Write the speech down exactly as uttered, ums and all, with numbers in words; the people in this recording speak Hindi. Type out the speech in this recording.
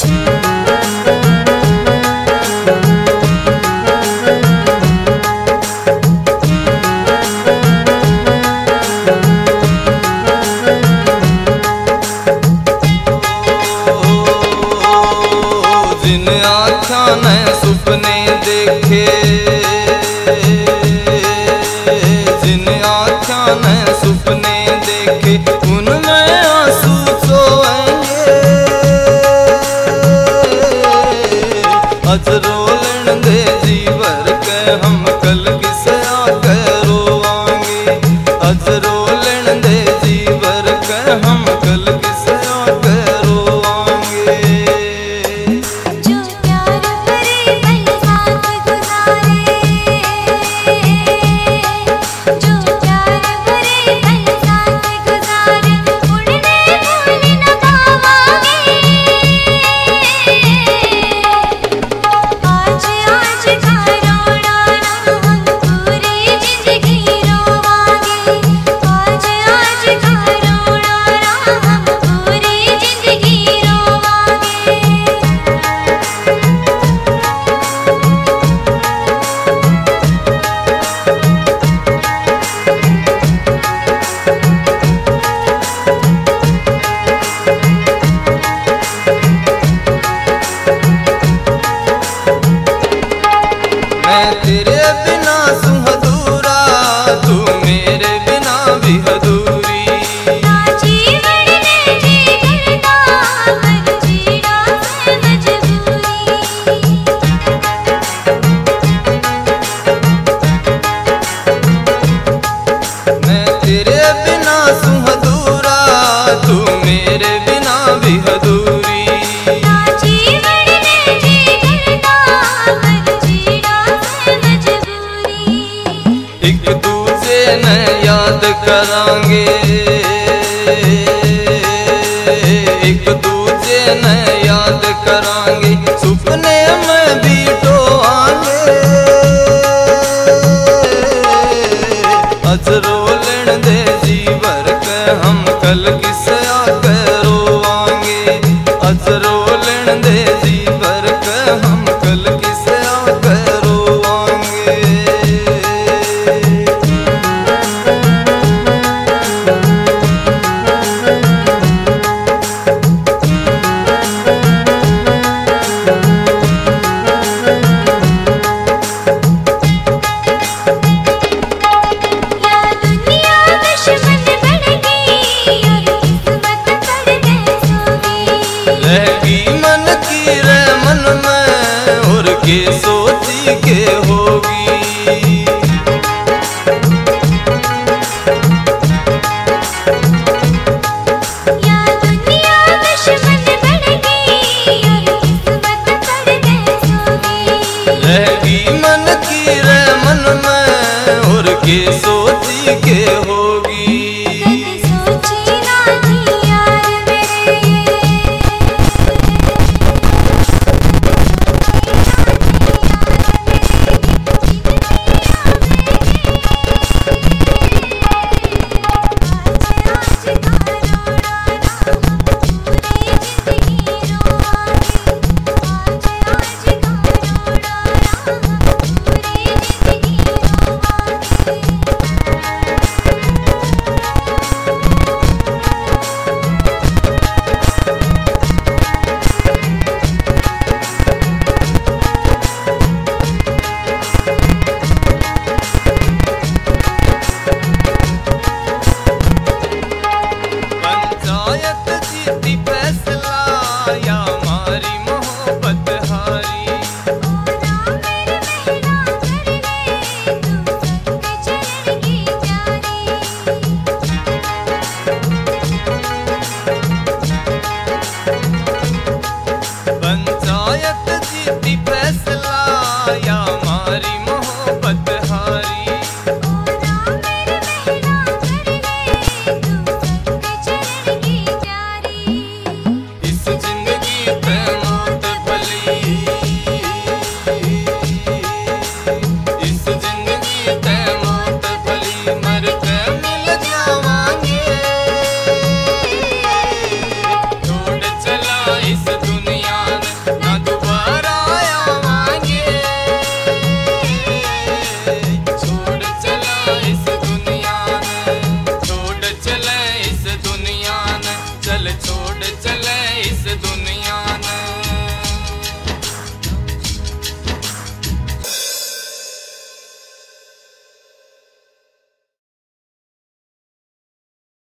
जिन आँखों ने सुपने देखे, जिन आँखों ने सुपने देखे, उनमें आंसू सोएंगे। अज रोलन दे जीवर के हम कल किसे आके रोवांगे। अज रोलन दे जीवर के हम कल किसे आके रोवांगे। जो प्यार भरे पल साथ गुजारे, जो प्यार भरे पल साथ गुजारे, उड़ने भूल न पावांगे। आज आज का रोना ना हम पूरी जिंदगी रोवांगे। आज आज का रोना ना हम पूरी जिंदगी रोवांगे। मैं तेरे बिना सूं अधूरा, तू मेरे बिना भी अधूरी। ना जीवन ने जी करता, पर जीना है मजबूरी। मैं तेरे बिना सूं अधूरा, तू मेरे बिना भी अधूरी। ना जीवन ने जी करता, पर जीना है मजबूरी। एक दूजे ने याद करांगे, एक दूजे ने याद करांगे, सुपने में भी टोआंगे। अज रोलन दे जीवर के हम कल किसे